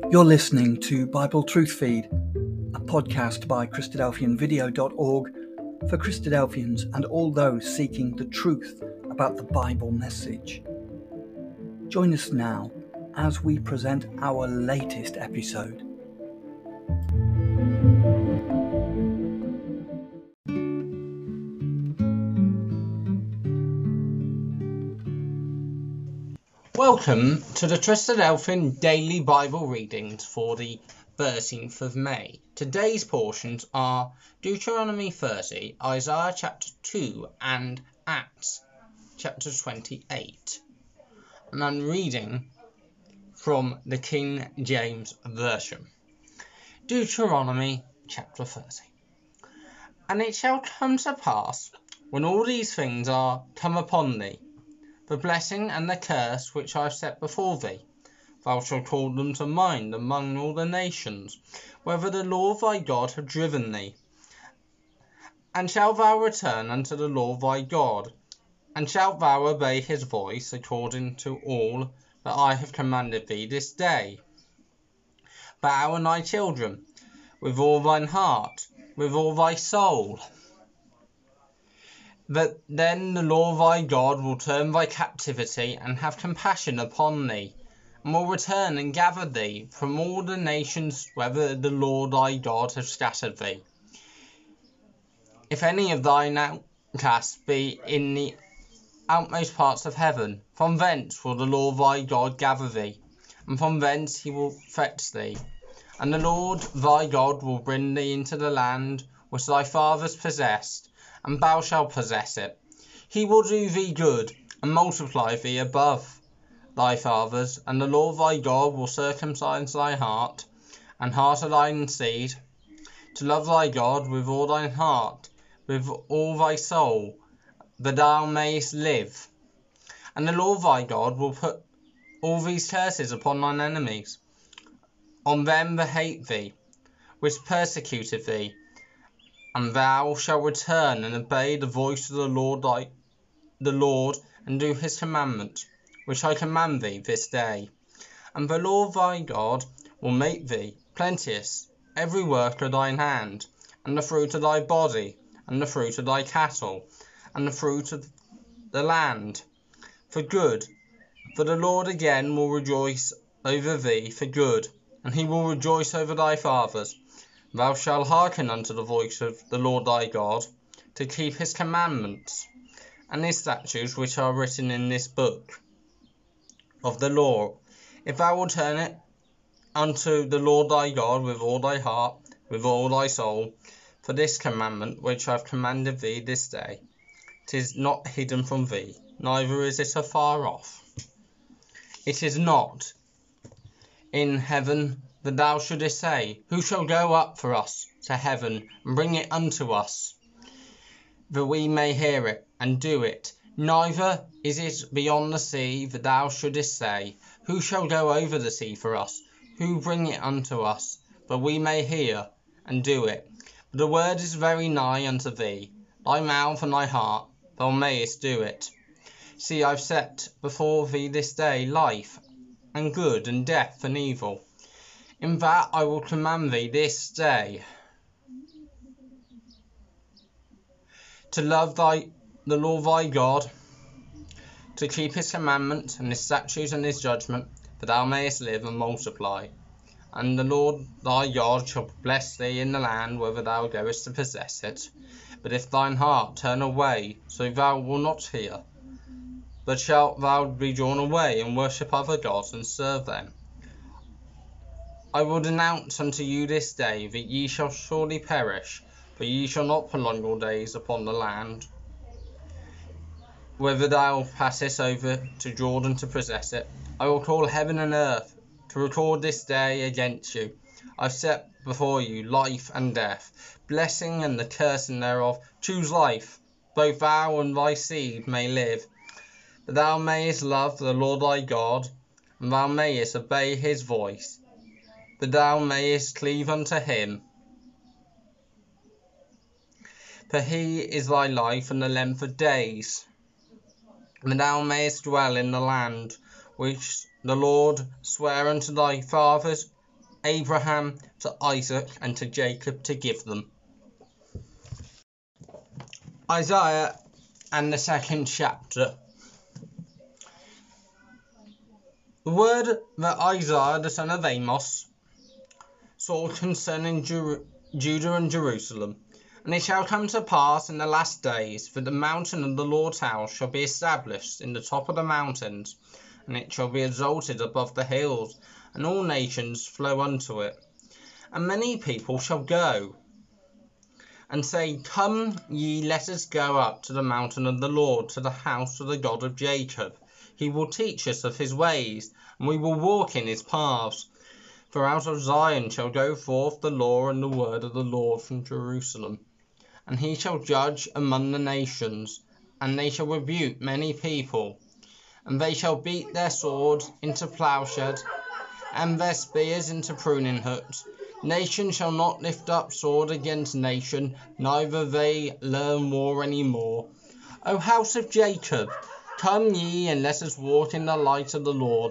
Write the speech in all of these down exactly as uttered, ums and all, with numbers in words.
You're listening to Bible Truth Feed, a podcast by Christadelphian Video dot org for Christadelphians and all those seeking the truth about the Bible message. Join us now as we present our latest episode. Welcome to the Christadelphian Daily Bible Readings for the thirteenth of May. Today's portions are Deuteronomy thirty, Isaiah chapter two and Acts chapter twenty-eight. And I'm reading from the King James Version. Deuteronomy chapter thirty. And it shall come to pass, when all these things are come upon thee, the blessing and the curse which I have set before thee, thou shalt call them to mind among all the nations, whether the Lord thy God have driven thee. And shalt thou return unto the Lord thy God, and shalt thou obey his voice according to all that I have commanded thee this day. Thou and thy children, with all thine heart, with all thy soul. That then the Lord thy God will turn thy captivity and have compassion upon thee, and will return and gather thee from all the nations whither the Lord thy God hath scattered thee. If any of thine outcasts be in the outmost parts of heaven, from thence will the Lord thy God gather thee, and from thence he will fetch thee. And the Lord thy God will bring thee into the land which thy fathers possessed, and thou shalt possess it. He will do thee good, and multiply thee above thy fathers, and the Lord thy God will circumcise thy heart, and heart of thine seed, to love thy God with all thine heart, with all thy soul, that thou mayest live. And the Lord thy God will put all these curses upon thine enemies, on them that hate thee, which persecuted thee. And thou shalt return and obey the voice of the Lord thy, the Lord, and do his commandment, which I command thee this day. And the Lord thy God will make thee plenteous every work of thine hand, and the fruit of thy body, and the fruit of thy cattle, and the fruit of the land, for good. For the Lord again will rejoice over thee for good, and he will rejoice over thy fathers. Thou shalt hearken unto the voice of the Lord thy God, to keep his commandments, and his statutes which are written in this book of the law. If thou wilt turn it unto the Lord thy God with all thy heart, with all thy soul, for this commandment which I have commanded thee this day, it is not hidden from thee, neither is it afar off. It is not in heaven, that thou shouldest say, who shall go up for us to heaven, and bring it unto us, that we may hear it, and do it. Neither is it beyond the sea, that thou shouldest say, who shall go over the sea for us, who bring it unto us, that we may hear, and do it. But the word is very nigh unto thee, thy mouth and thy heart, thou mayest do it. See, I have set before thee this day life, and good, and death, and evil. In that I will command thee this day, to love thy the Lord thy God, to keep his commandments, and his statutes, and his judgment, that thou mayest live and multiply. And the Lord thy God shall bless thee in the land whither thou goest to possess it. But if thine heart turn away, so thou wilt not hear, but shalt thou be drawn away, and worship other gods, and serve them, I will denounce unto you this day that ye shall surely perish, for ye shall not prolong your days upon the land, whether thou passest over to Jordan to possess it. I will call heaven and earth to record this day against you. I have set before you life and death, blessing and the cursing thereof. Choose life, both thou and thy seed may live, that thou mayest love the Lord thy God, and thou mayest obey his voice, that thou mayest cleave unto him. For he is thy life and the length of days, that thou mayest dwell in the land which the Lord sware unto thy fathers Abraham, to Isaac, and to Jacob to give them. Isaiah and the second chapter. The word that Isaiah the son of Amos saw concerning Jer- Judah and Jerusalem. And it shall come to pass in the last days that the mountain of the Lord's house shall be established in the top of the mountains, and it shall be exalted above the hills, and all nations flow unto it. And many people shall go and say, Come ye, let us go up to the mountain of the Lord, to the house of the God of Jacob. He will teach us of his ways, and we will walk in his paths. For out of Zion shall go forth the law and the word of the Lord from Jerusalem. And he shall judge among the nations, and they shall rebuke many people. And they shall beat their swords into plowshares, and their spears into pruning hooks. Nation shall not lift up sword against nation, neither they learn war any more. O house of Jacob, come ye, and let us walk in the light of the Lord.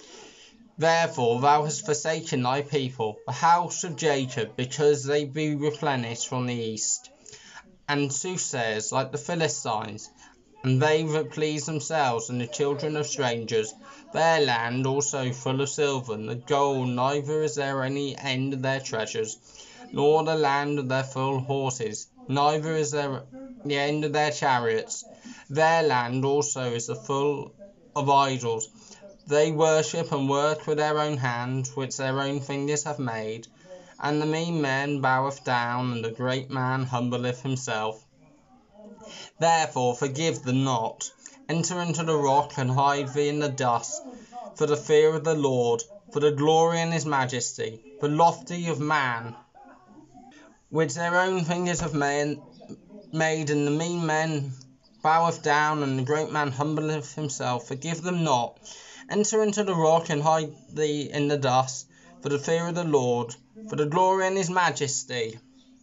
Therefore thou hast forsaken thy people, the house of Jacob, because they be replenished from the east. And soothsayers like the Philistines, and they that please themselves, and the children of strangers, their land also full of silver and the gold, neither is there any end of their treasures, nor the land of their full horses, neither is there the end of their chariots. Their land also is the full of idols. They worship and work with their own hands, which their own fingers have made. And the mean man boweth down, and the great man humbleth himself. Therefore forgive them not. Enter into the rock, and hide thee in the dust, for the fear of the Lord, for the glory in his majesty, the lofty of man, which their own fingers have made, made and the mean man boweth down, and the great man humbleth himself. Forgive them not. Enter into the rock, and hide thee in the dust, for the fear of the Lord, for the glory in his majesty.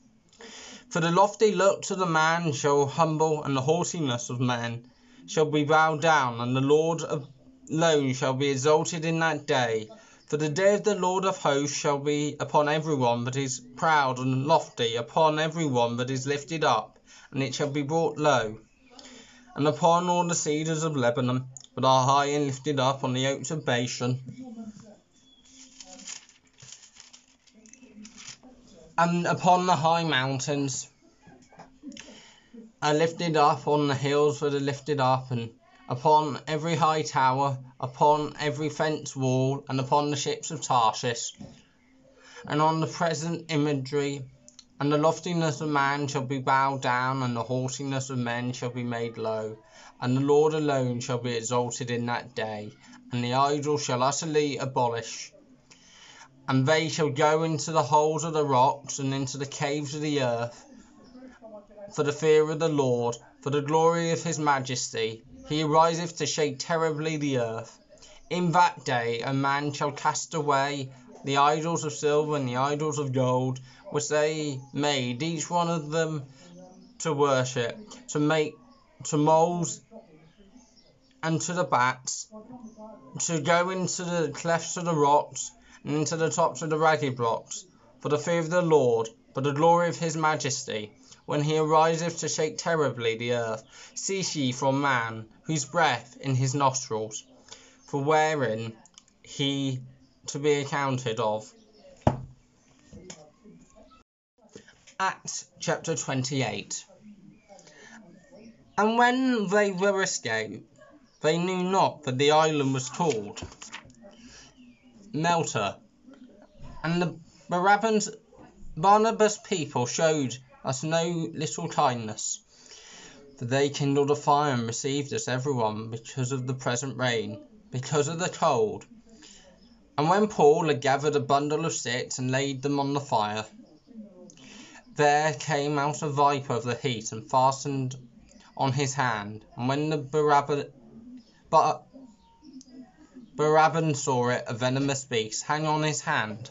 For the lofty looks of the man shall humble, and the haughtiness of men shall be bowed down, and the Lord alone shall be exalted in that day. For the day of the Lord of hosts shall be upon every one that is proud and lofty, upon every one that is lifted up, and it shall be brought low. And upon all the cedars of Lebanon, that are high and lifted up, on the oaks of Bashan, and upon the high mountains are lifted up, on the hills that are lifted up, and upon every high tower, upon every fenced wall, and upon the ships of Tarshish, and on the present imagery. And the loftiness of man shall be bowed down, and the haughtiness of men shall be made low. And the Lord alone shall be exalted in that day, and the idol shall utterly abolish. And they shall go into the holes of the rocks, and into the caves of the earth, for the fear of the Lord, for the glory of his majesty. He ariseth to shake terribly the earth. In that day a man shall cast away the idols of silver and the idols of gold, which they made, each one of them to worship, to make, to moles, and to the bats, to go into the clefts of the rocks, and into the tops of the ragged rocks, for the fear of the Lord, for the glory of his majesty, when he ariseth to shake terribly the earth. Cease ye from man, whose breath in his nostrils, for wherein he to be accounted of. Acts chapter twenty-eight. And when they were escaped, they knew not that the island was called Malta. And the Barabbas, Barnabas' people showed us no little kindness, for they kindled a fire and received us everyone because of the present rain, because of the cold. And when Paul had gathered a bundle of sticks and laid them on the fire, there came out a viper of the heat and fastened on his hand. And when the Barabbas, but Barabbas saw it, a venomous beast, hang on his hand,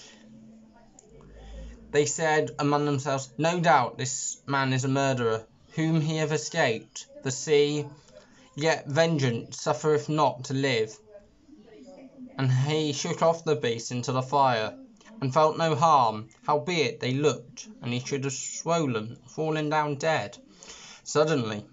they said among themselves, No doubt this man is a murderer, whom he hath escaped the sea, yet vengeance suffereth not to live. And he shook off the beast into the fire. and felt no harm, howbeit they looked, and he should have swollen, fallen down dead, suddenly.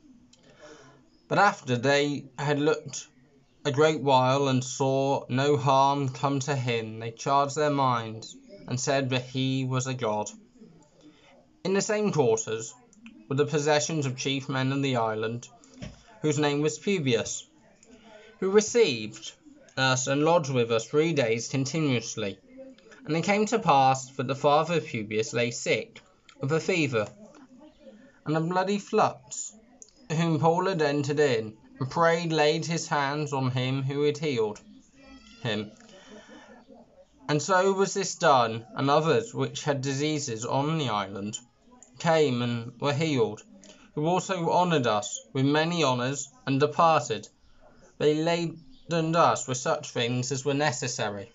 But after they had looked a great while, and saw no harm come to him, they charged their minds, and said that he was a god. In the same quarters were the possessions of chief men of the island, whose name was Publius, who received us and lodged with us three days continuously. And it came to pass that the father of Publius lay sick of a fever and a bloody flux, whom Paul had entered in, and prayed, laid his hands on him who had healed him. And so was this done, and others which had diseases on the island came and were healed, who also honoured us with many honours, and departed. They laden us with such things as were necessary.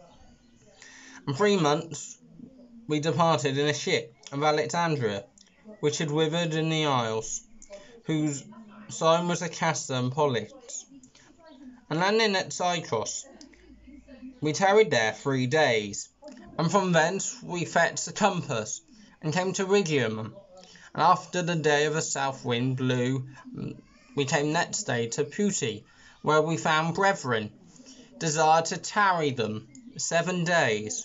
In three months we departed in a ship of Alexandria, which had withered in the isles, whose sign was a Castor and Pollux. And landing at Cyprus, we tarried there three days, and from thence we fetched the compass, and came to Rhegium. And after the day of a south wind blew, we came next day to Puteoli, where we found brethren, desired to tarry them seven days.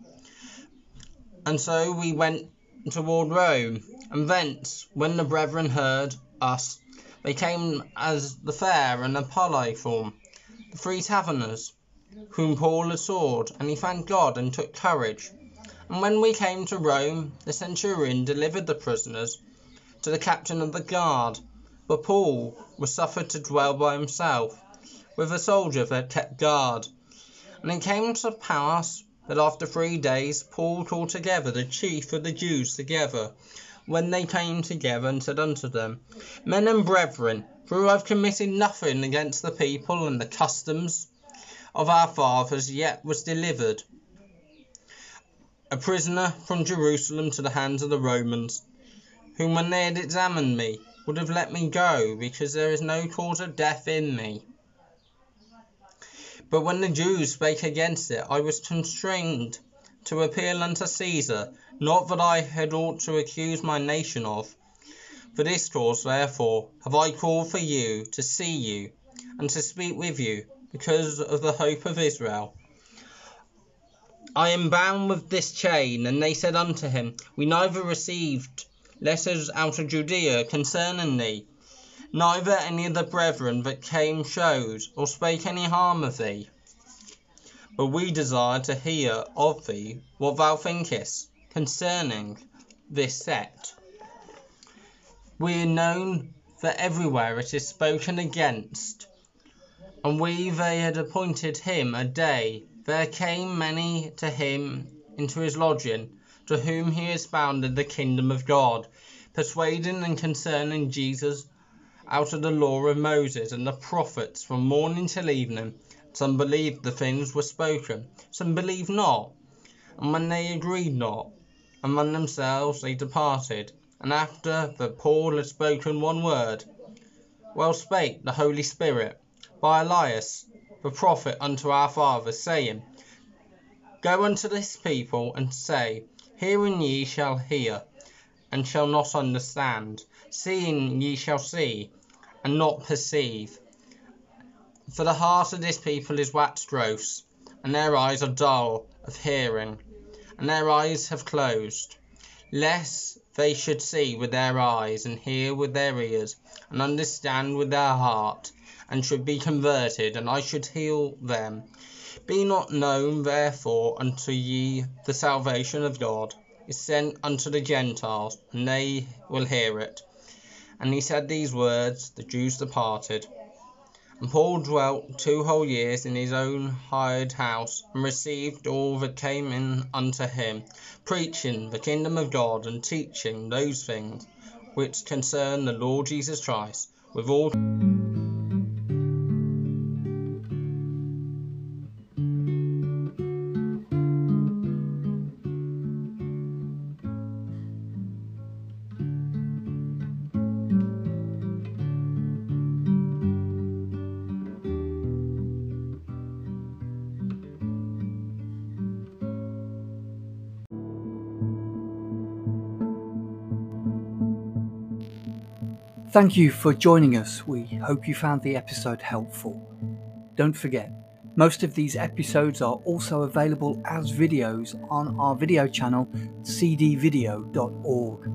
And so we went toward Rome, and thence, when the brethren heard us, they came as the Fair and the Polyform, the three taverners, whom Paul assured, and he thanked God and took courage. And when we came to Rome, the centurion delivered the prisoners to the captain of the guard, but Paul was suffered to dwell by himself, with a soldier that kept guard. And it came to pass that after three days Paul called together the chief of the Jews together, when they came together, and said unto them, Men and brethren, for I have committed nothing against the people and the customs of our fathers, yet was delivered a prisoner from Jerusalem to the hands of the Romans, whom when they had examined me, would have let me go, because there is no cause of death in me. But when the Jews spake against it, I was constrained to appeal unto Caesar, not that I had ought to accuse my nation of. For this cause, therefore, have I called for you, to see you, and to speak with you, because of the hope of Israel. I am bound with this chain. And they said unto him, We neither received letters out of Judea concerning thee, neither any of the brethren that came showed, or spake any harm of thee. But we desire to hear of thee what thou thinkest concerning this sect. We are known that everywhere it is spoken against, and we they had appointed him a day. There came many to him into his lodging, to whom he expounded the kingdom of God, persuading and concerning Jesus out of the law of Moses and the prophets from morning till evening. Some believed the things were spoken, some believed not. And when they agreed not among themselves, they departed. And after that Paul had spoken one word, well spake the Holy Spirit by Elias the prophet unto our fathers, saying, Go unto this people, and say, Hearing ye shall hear, and shall not understand, seeing ye shall see, and not perceive. For the heart of this people is waxed gross, and their eyes are dull of hearing, and their eyes have closed, lest they should see with their eyes, and hear with their ears, and understand with their heart, and should be converted, and I should heal them. Be not known therefore unto ye the salvation of God is sent unto the Gentiles, and they will hear it. And he said these words, the Jews departed. And Paul dwelt two whole years in his own hired house, and received all that came in unto him, preaching the kingdom of God, and teaching those things which concern the Lord Jesus Christ, with all Thank you for joining us. We hope you found the episode helpful. Don't forget, most of these episodes are also available as videos on our video channel, c d video dot org.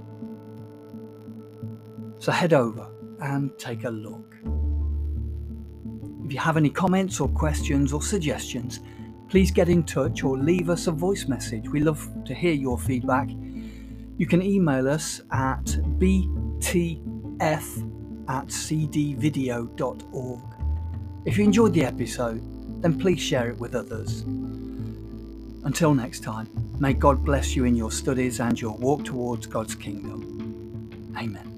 So head over and take a look. If you have any comments or questions or suggestions, please get in touch or leave us a voice message. We love to hear your feedback. You can email us at b t f at c d video dot org. If you enjoyed the episode, then please share it with others. Until next time, may God bless you in your studies and your walk towards God's kingdom. Amen.